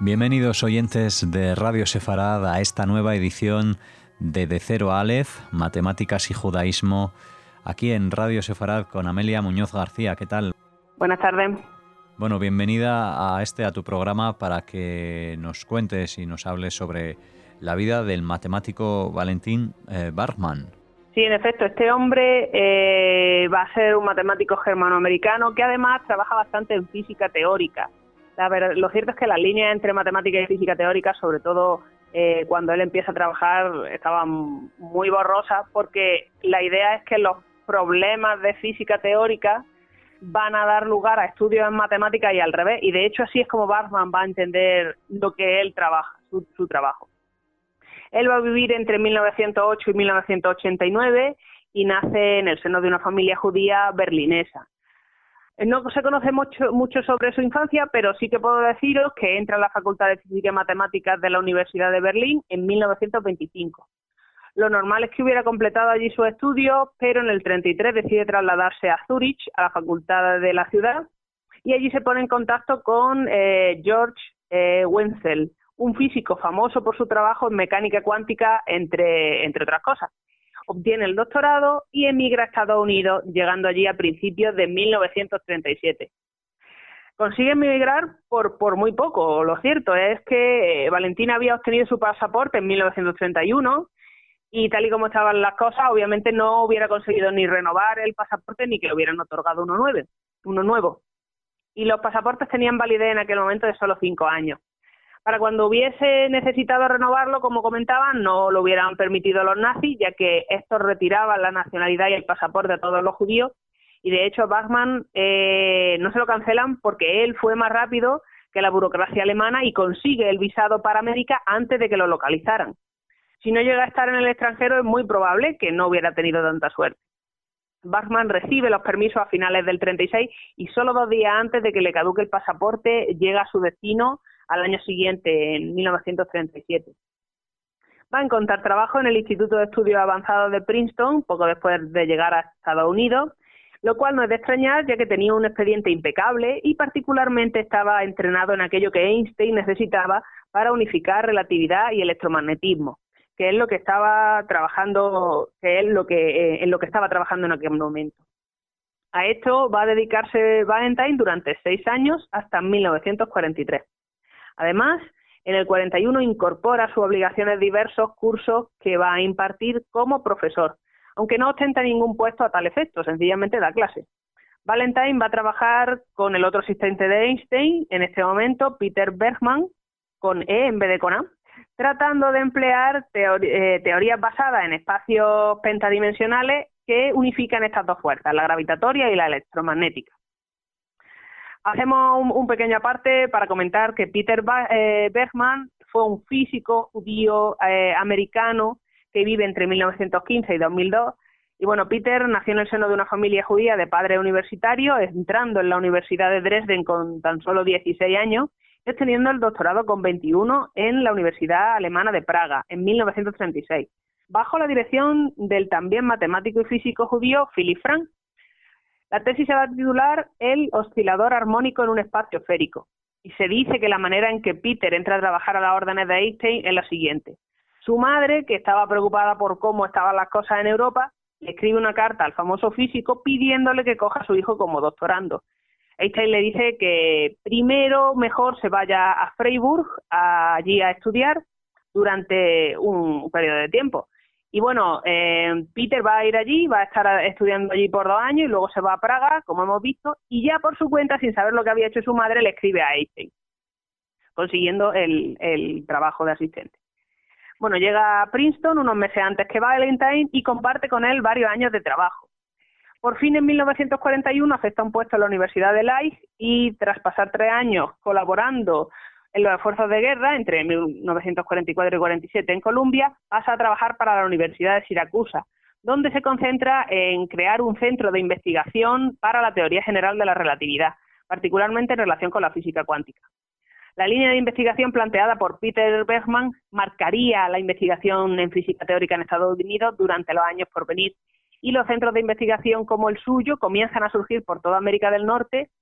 Bienvenidos oyentes de Radio Sefarad a esta nueva edición de Cero a Aleph, Matemáticas y Judaísmo, aquí en Radio Sefarad con Amelia Muñoz García. ¿Qué tal? Buenas tardes. Bueno, bienvenida a tu programa para que nos cuentes y nos hables sobre la vida del matemático Valentin Bargmann. Sí, en efecto, este hombre va a ser un matemático germanoamericano que además trabaja bastante en física teórica. Lo cierto es que las líneas entre matemática y física teórica, sobre todo cuando él empieza a trabajar, estaban muy borrosas porque la idea es que los problemas de física teórica van a dar lugar a estudios en matemáticas y al revés. Y de hecho así es como Bargmann va a entender lo que él trabaja, su trabajo. Él va a vivir entre 1908 y 1989 y nace en el seno de una familia judía berlinesa. No se conoce mucho sobre su infancia, pero sí que puedo deciros que entra a la Facultad de Física y Matemáticas de la Universidad de Berlín en 1925. Lo normal es que hubiera completado allí sus estudios, pero en el 33 decide trasladarse a Zúrich, a la facultad de la ciudad, y allí se pone en contacto con George Wenzel, un físico famoso por su trabajo en mecánica cuántica, entre otras cosas. Obtiene el doctorado y emigra a Estados Unidos, llegando allí a principios de 1937. Consigue emigrar por muy poco. Lo cierto es que Valentin había obtenido su pasaporte en 1931 y tal y como estaban las cosas, obviamente no hubiera conseguido ni renovar el pasaporte ni que le hubieran otorgado uno nuevo. Y los pasaportes tenían validez en aquel momento de solo 5 años. Para cuando hubiese necesitado renovarlo, como comentaban, no lo hubieran permitido los nazis, ya que estos retiraban la nacionalidad y el pasaporte a todos los judíos, y de hecho Bargmann no se lo cancelan porque él fue más rápido que la burocracia alemana y consigue el visado para América antes de que lo localizaran. Si no llega a estar en el extranjero, es muy probable que no hubiera tenido tanta suerte. Bargmann recibe los permisos a finales del 36 y solo 2 días antes de que le caduque el pasaporte llega a su destino al año siguiente, en 1937. Va a encontrar trabajo en el Instituto de Estudios Avanzados de Princeton, poco después de llegar a Estados Unidos, lo cual no es de extrañar, ya que tenía un expediente impecable y particularmente estaba entrenado en aquello que Einstein necesitaba para unificar relatividad y electromagnetismo, que es lo que estaba trabajando, en lo que estaba trabajando en aquel momento. A esto va a dedicarse Valentin durante 6 años hasta 1943. Además, en el 41 incorpora a sus obligaciones diversos cursos que va a impartir como profesor, aunque no ostenta ningún puesto a tal efecto, sencillamente da clase. Valentin va a trabajar con el otro asistente de Einstein, en este momento Peter Bergmann, con E en vez de con A, tratando de emplear teorías basadas en espacios pentadimensionales que unifican estas dos fuerzas, la gravitatoria y la electromagnética. Hacemos un pequeño aparte para comentar que Peter Bergmann fue un físico judío americano que vive entre 1915 y 2002. Y bueno, Peter nació en el seno de una familia judía de padre universitario, entrando en la Universidad de Dresden con tan solo 16 años, y obteniendo el doctorado con 21 en la Universidad Alemana de Praga en 1936, bajo la dirección del también matemático y físico judío Philipp Frank. La tesis se va a titular El oscilador armónico en un espacio esférico, y se dice que la manera en que Peter entra a trabajar a las órdenes de Einstein es la siguiente. Su madre, que estaba preocupada por cómo estaban las cosas en Europa, le escribe una carta al famoso físico pidiéndole que coja a su hijo como doctorando. Einstein le dice que primero mejor se vaya a Freiburg, allí a estudiar durante un periodo de tiempo. Y bueno, Peter va a ir allí, va a estar estudiando allí por 2 años y luego se va a Praga, como hemos visto, y ya por su cuenta, sin saber lo que había hecho su madre, le escribe a Einstein, consiguiendo el trabajo de asistente. Bueno, llega a Princeton unos meses antes que Valentin y comparte con él varios años de trabajo. Por fin, en 1941, acepta un puesto en la Universidad de Leipzig y, tras pasar 3 años colaborando en los esfuerzos de guerra, entre 1944 y 47 en Colombia, pasa a trabajar para la Universidad de Siracusa, donde se concentra en crear un centro de investigación para la teoría general de la relatividad, particularmente en relación con la física cuántica. La línea de investigación planteada por Peter Bergmann marcaría la investigación en física teórica en Estados Unidos durante los años por venir, y los centros de investigación como el suyo comienzan a surgir por toda América del Norte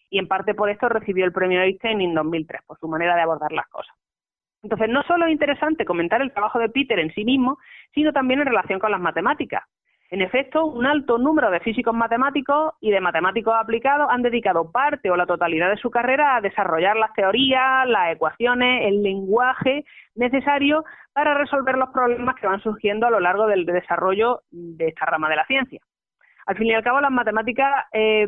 y en parte por esto recibió el premio Einstein en 2003, por su manera de abordar las cosas. Entonces, no solo es interesante comentar el trabajo de Peter en sí mismo, sino también en relación con las matemáticas. En efecto, un alto número de físicos matemáticos y de matemáticos aplicados han dedicado parte o la totalidad de su carrera a desarrollar las teorías, las ecuaciones, el lenguaje necesario para resolver los problemas que van surgiendo a lo largo del desarrollo de esta rama de la ciencia. Al fin y al cabo, las matemáticas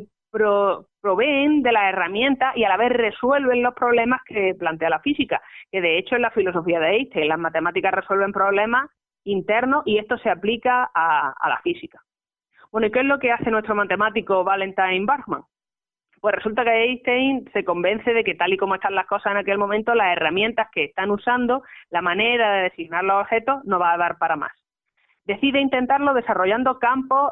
proveen de las herramientas y a la vez resuelven los problemas que plantea la física, que de hecho es la filosofía de Einstein. Las matemáticas resuelven problemas internos y esto se aplica a la física. Bueno, ¿y qué es lo que hace nuestro matemático Valentine Bargmann? Pues resulta que Einstein se convence de que tal y como están las cosas en aquel momento, las herramientas que están usando, la manera de designar los objetos, no va a dar para más. Decide intentarlo desarrollando campos,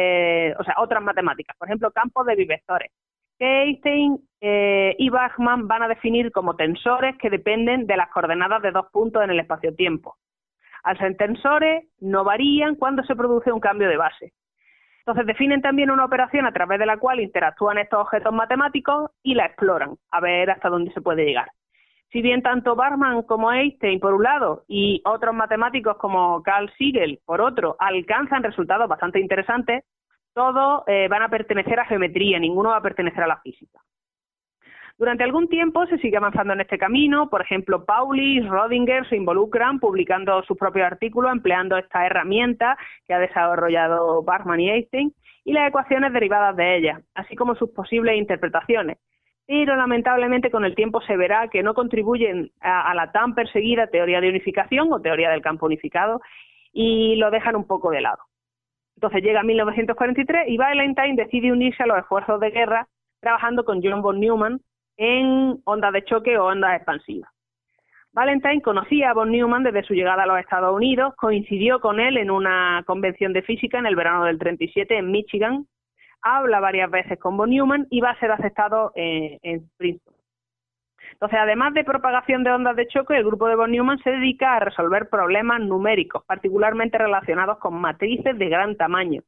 otras matemáticas, por ejemplo, campos de bivectores, que Einstein y Bargmann van a definir como tensores que dependen de las coordenadas de dos puntos en el espacio-tiempo. Al ser tensores, no varían cuando se produce un cambio de base. Entonces definen también una operación a través de la cual interactúan estos objetos matemáticos y la exploran, a ver hasta dónde se puede llegar. Si bien tanto Bargmann como Einstein, por un lado, y otros matemáticos como Carl Siegel, por otro, alcanzan resultados bastante interesantes, todos van a pertenecer a geometría, ninguno va a pertenecer a la física. Durante algún tiempo se sigue avanzando en este camino, por ejemplo, Pauly y Schrödinger se involucran publicando sus propios artículos empleando esta herramienta que ha desarrollado Bargmann y Einstein y las ecuaciones derivadas de ellas, así como sus posibles interpretaciones. Pero lamentablemente con el tiempo se verá que no contribuyen a la tan perseguida teoría de unificación o teoría del campo unificado y lo dejan un poco de lado. Entonces llega 1943 y Valentine decide unirse a los esfuerzos de guerra trabajando con John von Neumann en ondas de choque o ondas expansivas. Valentine conocía a von Neumann desde su llegada a los Estados Unidos, coincidió con él en una convención de física en el verano del 37 en Michigan, habla varias veces con von Neumann y va a ser aceptado en Princeton. Entonces, además de propagación de ondas de choque, el grupo de von Neumann se dedica a resolver problemas numéricos, particularmente relacionados con matrices de gran tamaño.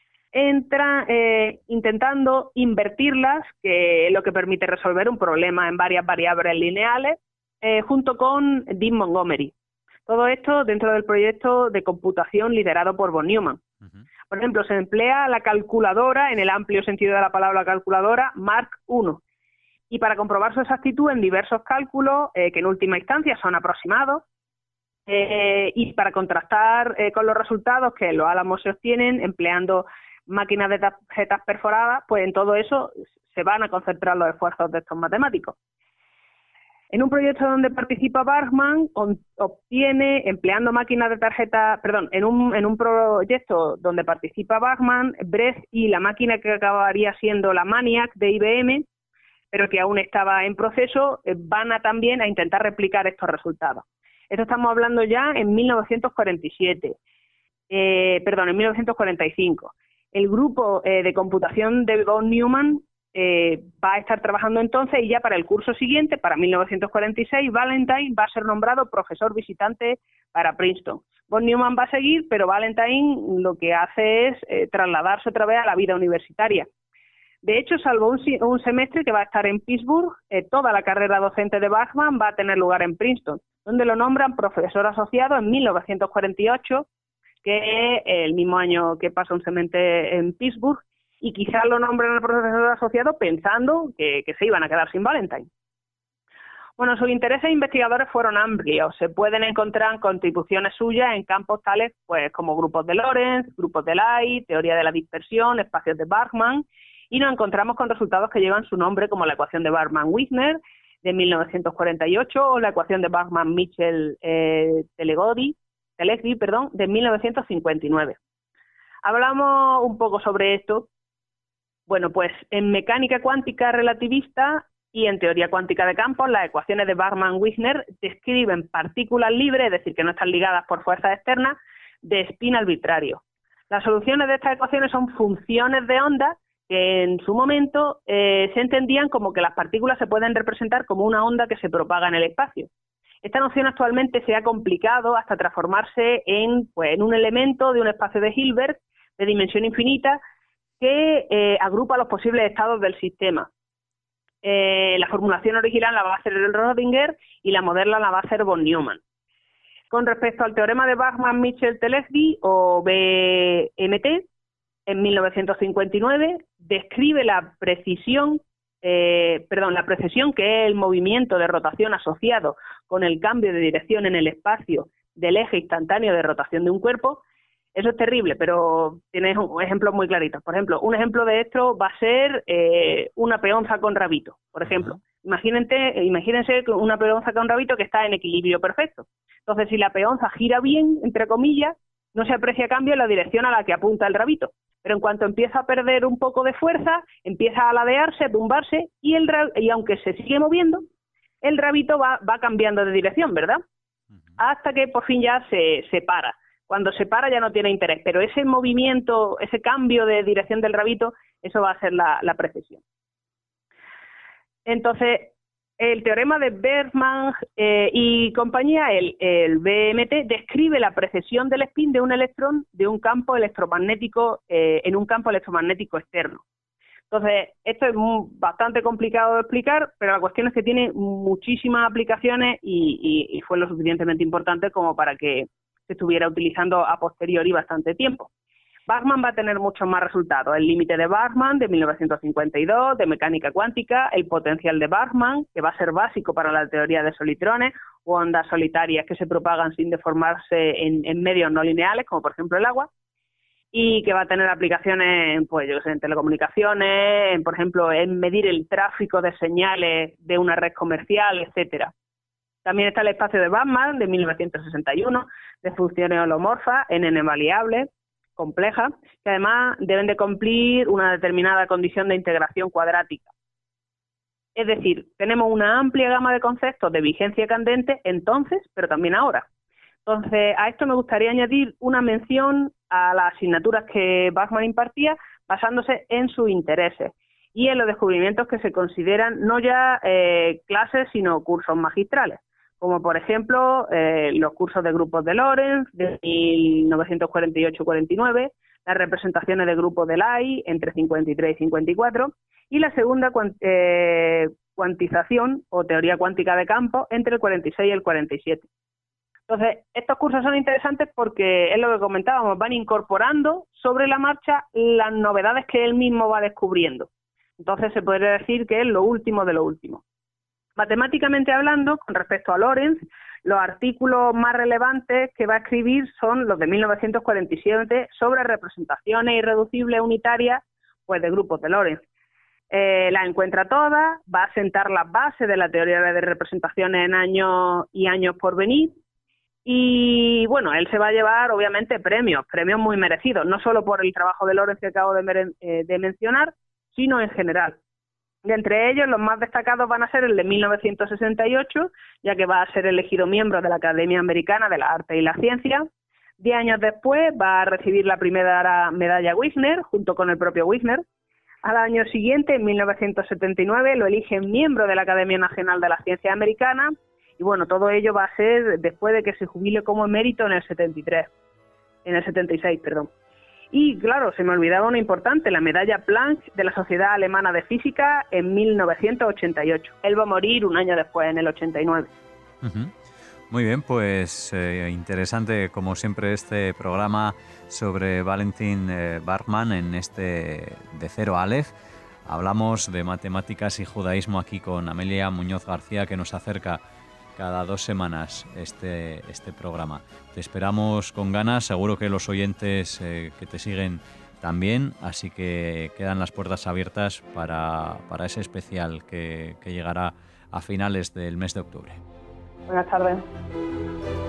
Entra intentando invertirlas, que es lo que permite resolver un problema en varias variables lineales, junto con Dean Montgomery. Todo esto dentro del proyecto de computación liderado por von Neumann. Por ejemplo, se emplea la calculadora, en el amplio sentido de la palabra calculadora, Mark I. Y para comprobar su exactitud en diversos cálculos, que en última instancia son aproximados, y para contrastar con los resultados que los Álamos se obtienen empleando máquinas de tarjetas perforadas, pues en todo eso se van a concentrar los esfuerzos de estos matemáticos. En un proyecto donde participa Bargmann, obtiene, empleando máquinas de tarjeta, en un proyecto donde participa Bargmann, Brecht y la máquina que acabaría siendo la Maniac de IBM, pero que aún estaba en proceso, van también a intentar replicar estos resultados. Esto estamos hablando ya en 1947, en 1945. El grupo de computación de von Neumann va a estar trabajando entonces y ya para el curso siguiente, para 1946, Valentine va a ser nombrado profesor visitante para Princeton. Von Neumann va a seguir, pero Valentine lo que hace es trasladarse otra vez a la vida universitaria. De hecho, salvo un semestre que va a estar en Pittsburgh, toda la carrera docente de Bargmann va a tener lugar en Princeton, donde lo nombran profesor asociado en 1948, que es el mismo año que pasa un semestre en Pittsburgh, y quizás lo nombran al profesor asociado pensando que se iban a quedar sin Valentine. Bueno, sus intereses investigadores fueron amplios. Se pueden encontrar contribuciones suyas en campos tales pues como grupos de Lorentz, grupos de Lie, teoría de la dispersión, espacios de Bargmann, y nos encontramos con resultados que llevan su nombre como la ecuación de Bargmann-Wigner de 1948 o la ecuación de Bargmann-Mitchell-Telegdi, de 1959. Hablamos un poco sobre esto. Bueno, pues en mecánica cuántica relativista y en teoría cuántica de campos, las ecuaciones de Bargmann-Wigner describen partículas libres, es decir, que no están ligadas por fuerzas externas, de spin arbitrario. Las soluciones de estas ecuaciones son funciones de onda que en su momento se entendían como que las partículas se pueden representar como una onda que se propaga en el espacio. Esta noción actualmente se ha complicado hasta transformarse en un elemento de un espacio de Hilbert de dimensión infinita que agrupa los posibles estados del sistema. La formulación original la va a hacer Rödinger y la moderna la va a hacer von Neumann. Con respecto al teorema de Bachmann-Michel-Telesky o BMT, en 1959 describe la precesión que es el movimiento de rotación asociado con el cambio de dirección en el espacio del eje instantáneo de rotación de un cuerpo. Eso es terrible, pero tienes ejemplos muy claritos. Por ejemplo, un ejemplo de esto va a ser una peonza con rabito, por ejemplo. Imagínense una peonza con rabito que está en equilibrio perfecto. Entonces, si la peonza gira bien, entre comillas, no se aprecia cambio en la dirección a la que apunta el rabito. Pero en cuanto empieza a perder un poco de fuerza, empieza a ladearse, a tumbarse, y aunque se sigue moviendo, el rabito va cambiando de dirección, ¿verdad? Hasta que por fin ya se para. Cuando se para ya no tiene interés, pero ese movimiento, ese cambio de dirección del rabito, eso va a ser la precesión. Entonces, el teorema de Bergman y compañía, el BMT, describe la precesión del spin de un electrón de un campo electromagnético en un campo electromagnético externo. Entonces, esto es bastante complicado de explicar, pero la cuestión es que tiene muchísimas aplicaciones y fue lo suficientemente importante como para que se estuviera utilizando a posteriori bastante tiempo. Bachmann va a tener muchos más resultados. El límite de Bachmann de 1952, de mecánica cuántica, el potencial de Bachmann, que va a ser básico para la teoría de solitrones o ondas solitarias que se propagan sin deformarse en medios no lineales, como por ejemplo el agua, y que va a tener aplicaciones pues, en telecomunicaciones, por ejemplo, en medir el tráfico de señales de una red comercial, etcétera. También está el espacio de Bachmann de 1961, de funciones holomorfas, n variables, complejas, que además deben de cumplir una determinada condición de integración cuadrática. Es decir, tenemos una amplia gama de conceptos de vigencia candente entonces, pero también ahora. Entonces, a esto me gustaría añadir una mención a las asignaturas que Bachmann impartía basándose en sus intereses y en los descubrimientos que se consideran no ya clases, sino cursos magistrales, como por ejemplo los cursos de grupos de Lorentz de 1948-49, las representaciones de grupos de Lie entre 53 y 54, y la segunda cuantización o teoría cuántica de campos entre el 46 y el 47. Entonces, estos cursos son interesantes porque es lo que comentábamos, van incorporando sobre la marcha las novedades que él mismo va descubriendo. Entonces, se podría decir que es lo último de lo último. Matemáticamente hablando, con respecto a Lorentz, los artículos más relevantes que va a escribir son los de 1947 sobre representaciones irreducibles unitarias pues, de grupos de Lorentz. Las encuentra todas, va a sentar las bases de la teoría de representaciones en años y años por venir. Y bueno, él se va a llevar obviamente premios muy merecidos, no solo por el trabajo de Lorentz que acabo de mencionar, sino en general. De entre ellos, los más destacados van a ser el de 1968, ya que va a ser elegido miembro de la Academia Americana de las Artes y las Ciencias. 10 años después va a recibir la primera medalla Wigner, junto con el propio Wigner. Al año siguiente, en 1979, lo eligen miembro de la Academia Nacional de las Ciencias Americanas. Y bueno, todo ello va a ser después de que se jubile como emérito en el 76, perdón. Y claro, se me olvidaba una importante, la medalla Planck de la Sociedad Alemana de Física en 1988. Él va a morir un año después, en el 89. Muy bien, pues interesante como siempre este programa sobre Valentin Bachmann en este de Cero Aleph. Hablamos de matemáticas y judaísmo aquí con Amelia Muñoz García, que nos acerca cada 2 semanas este programa. Te esperamos con ganas, seguro que los oyentes que te siguen también, así que quedan las puertas abiertas para ese especial que llegará a finales del mes de octubre. Buenas tardes.